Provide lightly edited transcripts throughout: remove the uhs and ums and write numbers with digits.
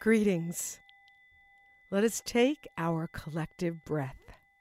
Greetings. Let us take our collective breath.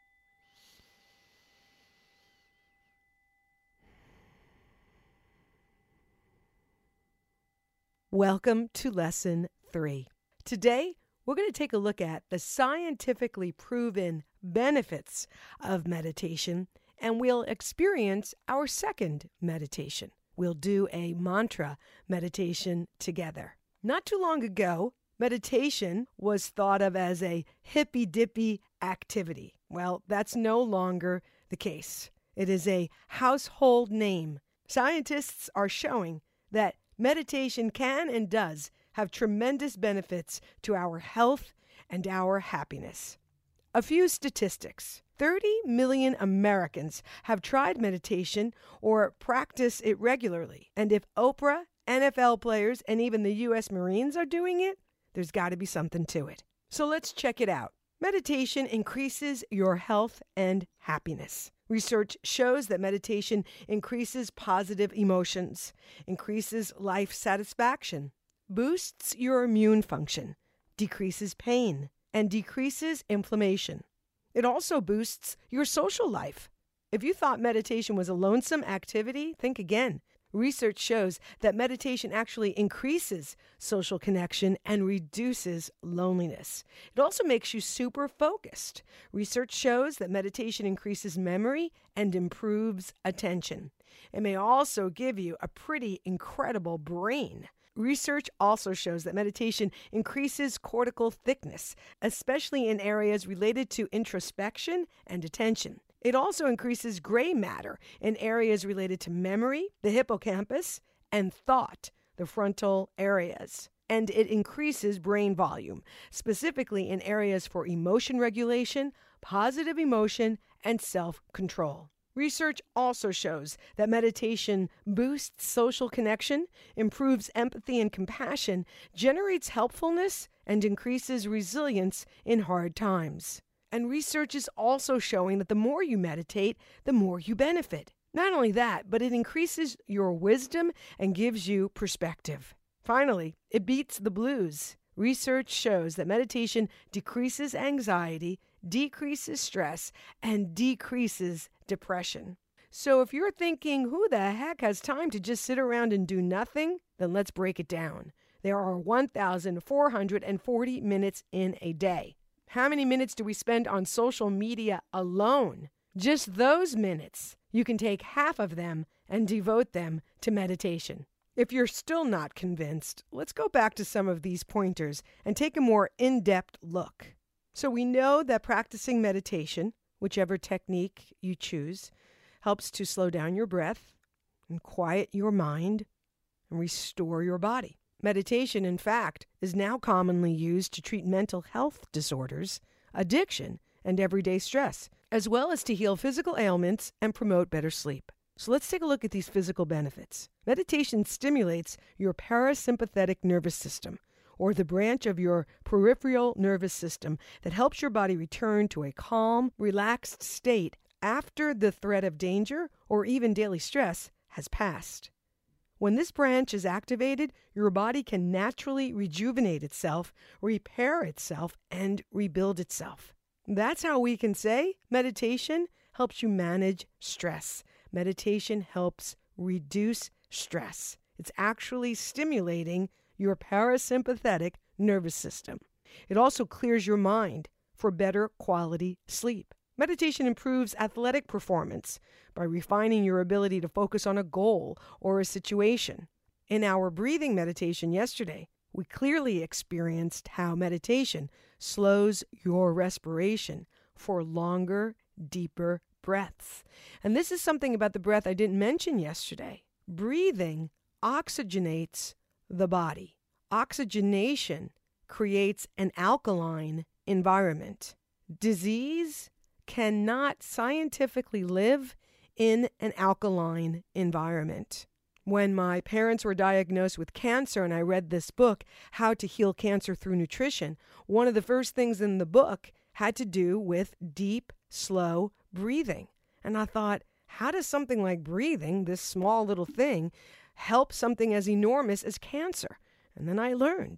Welcome to Lesson 3. Today, we're going to take a look at the scientifically proven benefits of meditation, and we'll experience our second meditation. We'll do a mantra meditation together. Not too long ago, meditation was thought of as a hippy-dippy activity. Well, that's no longer the case. It is a household name. Scientists are showing that meditation can and does have tremendous benefits to our health and our happiness. A few statistics. 30 million Americans have tried meditation or practice it regularly. And if Oprah, NFL players, and even the U.S. Marines are doing it, there's got to be something to it. So let's check it out. Meditation increases your health and happiness. Research shows that meditation increases positive emotions, increases life satisfaction, boosts your immune function, decreases pain, and decreases inflammation. It also boosts your social life. If you thought meditation was a lonesome activity, think again. Research shows that meditation actually increases social connection and reduces loneliness. It also makes you super focused. Research shows that meditation increases memory and improves attention. It may also give you a pretty incredible brain. Research also shows that meditation increases cortical thickness, especially in areas related to introspection and attention. It also increases gray matter in areas related to memory, the hippocampus, and thought, the frontal areas. And it increases brain volume, specifically in areas for emotion regulation, positive emotion, and self-control. Research also shows that meditation boosts social connection, improves empathy and compassion, generates helpfulness, and increases resilience in hard times. And research is also showing that the more you meditate, the more you benefit. Not only that, but it increases your wisdom and gives you perspective. Finally, it beats the blues. Research shows that meditation decreases anxiety, decreases stress, and decreases depression. So if you're thinking, who the heck has time to just sit around and do nothing? Then let's break it down. There are 1,440 minutes in a day. How many minutes do we spend on social media alone? Just those minutes. You can take half of them and devote them to meditation. If you're still not convinced, let's go back to some of these pointers and take a more in-depth look. So we know that practicing meditation, whichever technique you choose, helps to slow down your breath and quiet your mind and restore your body. Meditation, in fact, is now commonly used to treat mental health disorders, addiction, and everyday stress, as well as to heal physical ailments and promote better sleep. So let's take a look at these physical benefits. Meditation stimulates your parasympathetic nervous system, or the branch of your peripheral nervous system that helps your body return to a calm, relaxed state after the threat of danger or even daily stress has passed. When this branch is activated, your body can naturally rejuvenate itself, repair itself, and rebuild itself. That's how we can say meditation helps you manage stress. Meditation helps reduce stress. It's actually stimulating your parasympathetic nervous system. It also clears your mind for better quality sleep. Meditation improves athletic performance by refining your ability to focus on a goal or a situation. In our breathing meditation yesterday, we clearly experienced how meditation slows your respiration for longer, deeper breaths. And this is something about the breath I didn't mention yesterday. Breathing oxygenates the body. Oxygenation creates an alkaline environment. Disease cannot scientifically live in an alkaline environment. When my parents were diagnosed with cancer and I read this book, How to Heal Cancer Through Nutrition, one of the first things in the book had to do with deep, slow breathing. And I thought, how does something like breathing, this small little thing, help something as enormous as cancer? And then I learned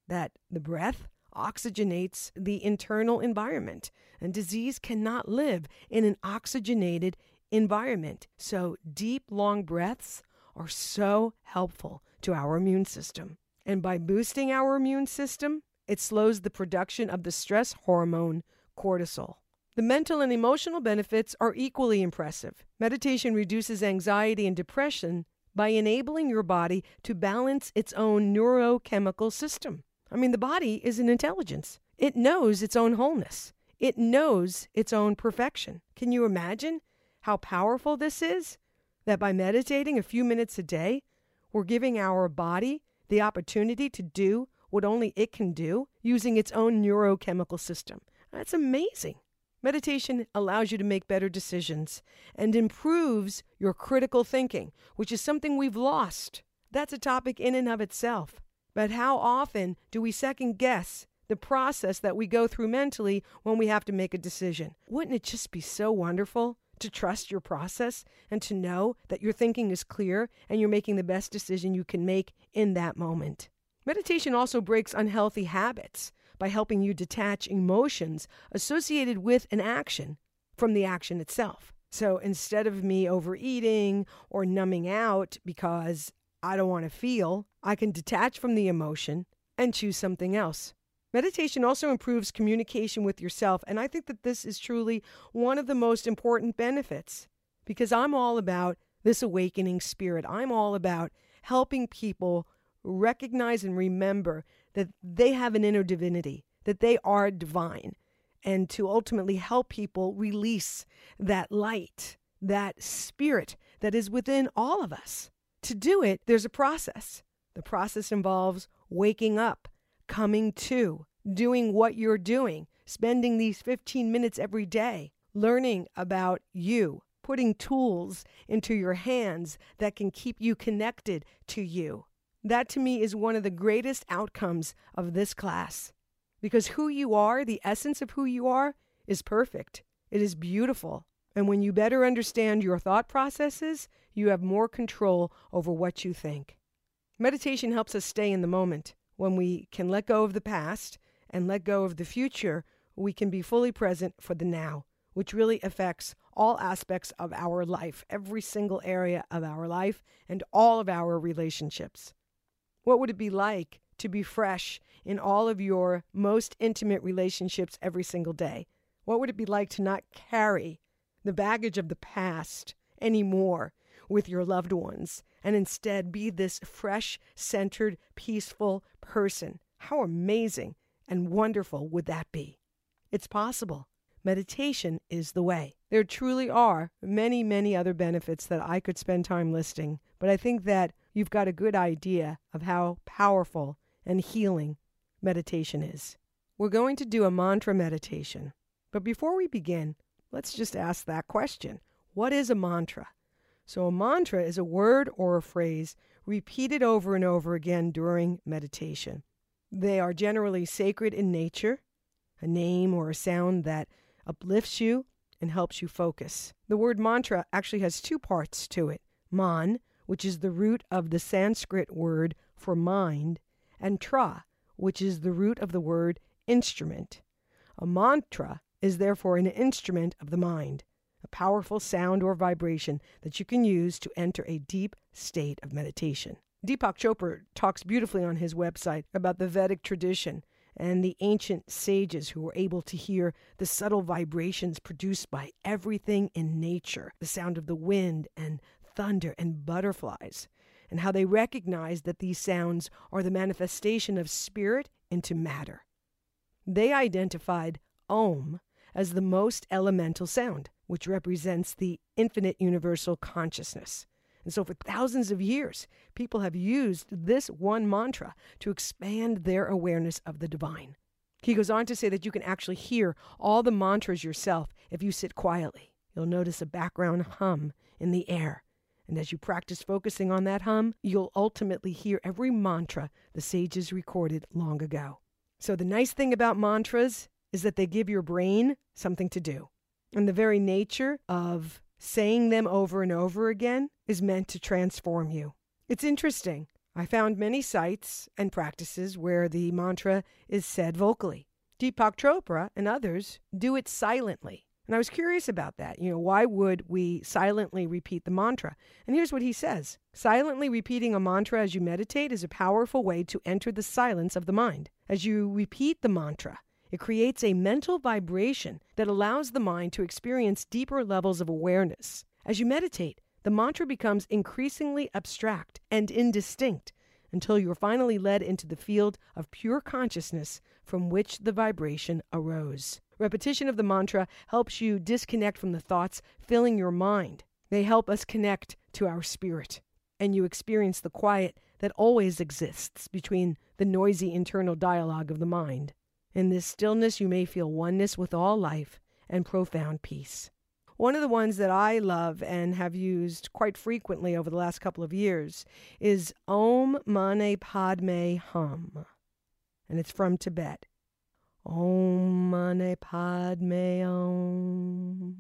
that the breath oxygenates the internal environment, and disease cannot live in an oxygenated environment. So deep, long breaths are so helpful to our immune system. And by boosting our immune system, it slows the production of the stress hormone cortisol. The mental and emotional benefits are equally impressive. Meditation reduces anxiety and depression by enabling your body to balance its own neurochemical system. I mean, the body is an intelligence. It knows its own wholeness. It knows its own perfection. Can you imagine how powerful this is? That by meditating a few minutes a day, we're giving our body the opportunity to do what only it can do using its own neurochemical system. That's amazing. Meditation allows you to make better decisions and improves your critical thinking, which is something we've lost. That's a topic in and of itself. But how often do we second guess the process that we go through mentally when we have to make a decision? Wouldn't it just be so wonderful to trust your process and to know that your thinking is clear and you're making the best decision you can make in that moment? Meditation also breaks unhealthy habits by helping you detach emotions associated with an action from the action itself. So instead of me overeating or numbing out because I don't want to feel, I can detach from the emotion and choose something else. Meditation also improves communication with yourself, and I think that this is truly one of the most important benefits because I'm all about this awakening spirit. I'm all about helping people recognize and remember that they have an inner divinity, that they are divine, and to ultimately help people release that light, that spirit that is within all of us. To do it, there's a process. The process involves waking up, coming to, doing what you're doing, spending these 15 minutes every day, learning about you, putting tools into your hands that can keep you connected to you. That to me is one of the greatest outcomes of this class. Because who you are, the essence of who you are, is perfect. It is beautiful. And when you better understand your thought processes, you have more control over what you think. Meditation helps us stay in the moment. When we can let go of the past and let go of the future, we can be fully present for the now, which really affects all aspects of our life, every single area of our life, and all of our relationships. What would it be like to be fresh in all of your most intimate relationships every single day? What would it be like to not carry the baggage of the past anymore with your loved ones and instead be this fresh, centered, peaceful person? How amazing and wonderful would that be? It's possible. Meditation is the way. There truly are many, many other benefits that I could spend time listing, but I think that you've got a good idea of how powerful and healing meditation is. We're going to do a mantra meditation, but before we begin, let's just ask that question. What is a mantra? So a mantra is a word or a phrase repeated over and over again during meditation. They are generally sacred in nature, a name or a sound that uplifts you and helps you focus. The word mantra actually has two parts to it. Man, which is the root of the Sanskrit word for mind, and tra, which is the root of the word instrument. A mantra is therefore an instrument of the mind, a powerful sound or vibration that you can use to enter a deep state of meditation. Deepak Chopra talks beautifully on his website about the Vedic tradition and the ancient sages who were able to hear the subtle vibrations produced by everything in nature, the sound of the wind and thunder and butterflies, and how they recognized that these sounds are the manifestation of spirit into matter. They identified Om as the most elemental sound, which represents the infinite universal consciousness. And so for thousands of years, people have used this one mantra to expand their awareness of the divine. He goes on to say that you can actually hear all the mantras yourself if you sit quietly. You'll notice a background hum in the air. And as you practice focusing on that hum, you'll ultimately hear every mantra the sages recorded long ago. So the nice thing about mantras is that they give your brain something to do. And the very nature of saying them over and over again is meant to transform you. It's interesting. I found many sites and practices where the mantra is said vocally. Deepak Chopra and others do it silently. And I was curious about that. Why would we silently repeat the mantra? And here's what he says. Silently repeating a mantra as you meditate is a powerful way to enter the silence of the mind. As you repeat the mantra, it creates a mental vibration that allows the mind to experience deeper levels of awareness. As you meditate, the mantra becomes increasingly abstract and indistinct until you're finally led into the field of pure consciousness from which the vibration arose. Repetition of the mantra helps you disconnect from the thoughts filling your mind. They help us connect to our spirit, and you experience the quiet that always exists between the noisy internal dialogue of the mind. In this stillness, you may feel oneness with all life and profound peace. One of the ones that I love and have used quite frequently over the last couple of years is Om Mani Padme Hum, and it's from Tibet. Om Mani Padme Om.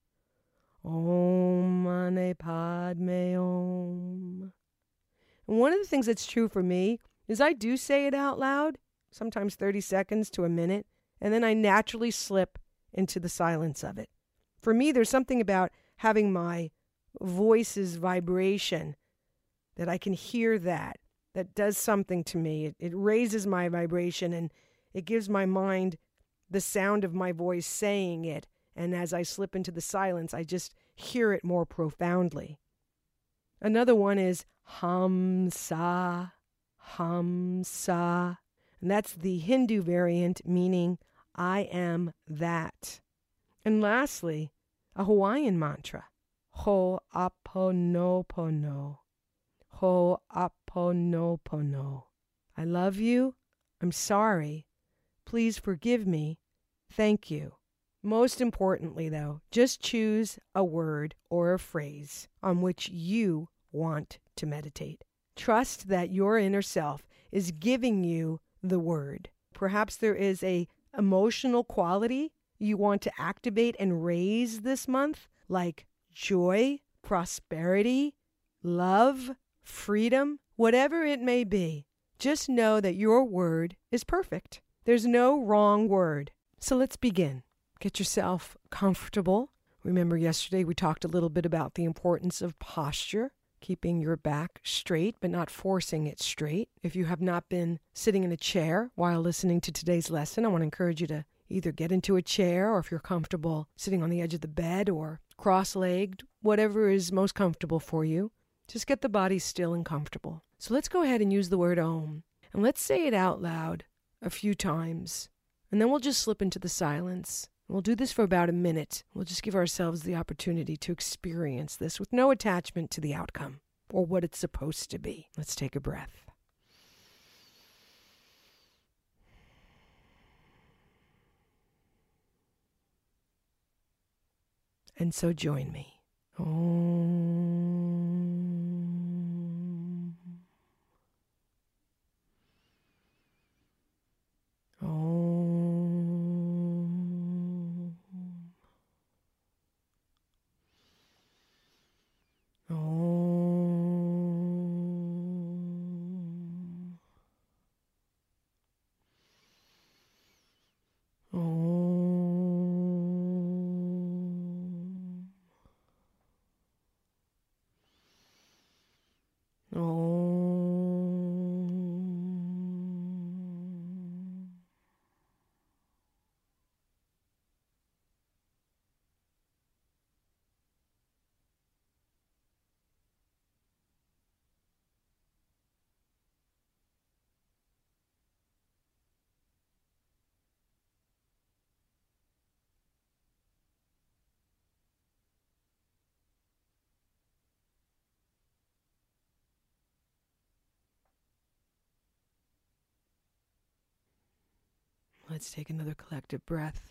Om Mani Padme Om. And one of the things that's true for me is I do say it out loud, sometimes 30 seconds to a minute, and then I naturally slip into the silence of it. For me, there's something about having my voice's vibration that I can hear that does something to me. It raises my vibration and it gives my mind the sound of my voice saying it. And as I slip into the silence, I just hear it more profoundly. Another one is Hamsa, Hamsa. And that's the Hindu variant meaning I am that. And lastly, a Hawaiian mantra, Ho'aponopono, Ho'aponopono. I love you. I'm sorry. Please forgive me. Thank you. Most importantly, though, just choose a word or a phrase on which you want to meditate. Trust that your inner self is giving you the word. Perhaps there is a emotional quality you want to activate and raise this month, like joy, prosperity, love, freedom, whatever it may be. Just know that your word is perfect. There's no wrong word. So let's begin. Get yourself comfortable. Remember yesterday we talked a little bit about the importance of posture, keeping your back straight but not forcing it straight. If you have not been sitting in a chair while listening to today's lesson, I want to encourage you to either get into a chair or if you're comfortable sitting on the edge of the bed or cross-legged, whatever is most comfortable for you. Just get the body still and comfortable. So let's go ahead and use the word Om. And let's say it out loud a few times. And then we'll just slip into the silence. We'll do this for about a minute. We'll just give ourselves the opportunity to experience this with no attachment to the outcome or what it's supposed to be. Let's take a breath. And so join me. Om. Om. Om. Om. Let's take another collective breath.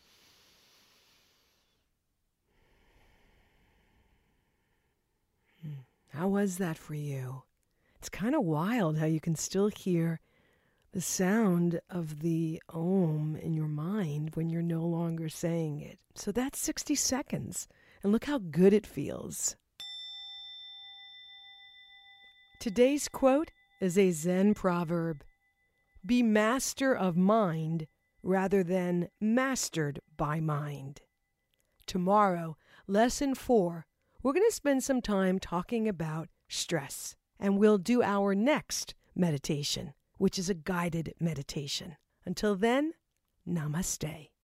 How was that for you? It's kind of wild how you can still hear the sound of the Om in your mind when you're no longer saying it. So that's 60 seconds. And look how good it feels. Today's quote is a Zen proverb. Be master of mind rather than mastered by mind. Tomorrow, lesson 4, we're going to spend some time talking about stress, and we'll do our next meditation, which is a guided meditation. Until then, namaste.